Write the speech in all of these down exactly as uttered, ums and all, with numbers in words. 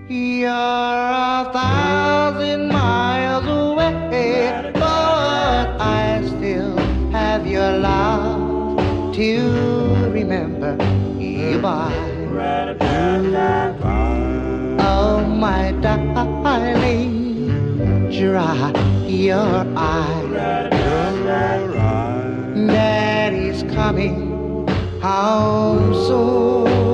You're a thousand miles away, but I still have your love to remember you by. Oh, my darling, dry your eyes. Daddy's coming home soon.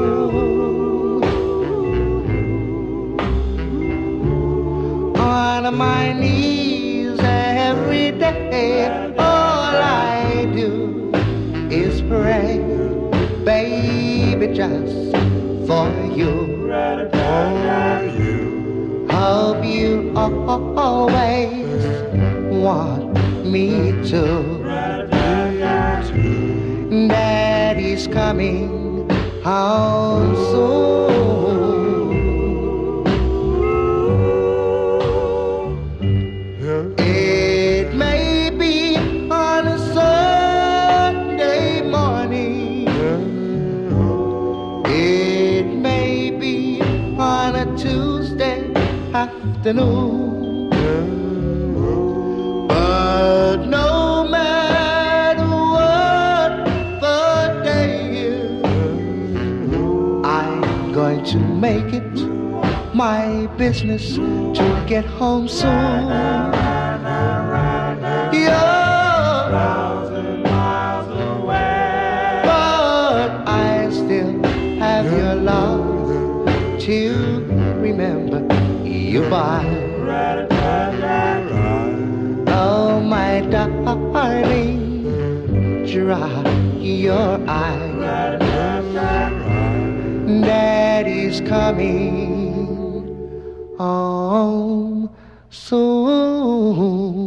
On my knees every day, all I do is pray, baby, just for you. Hope you always want me to. Daddy's coming home soon. It may be on a Sunday morning. It may be on a Tuesday afternoon. But no matter what the day is, I'm going to make it my business to get home soon. You're a thousand miles away, but I still have your love to remember you by. Oh, my darling, dry your eyes. Daddy's coming home soon.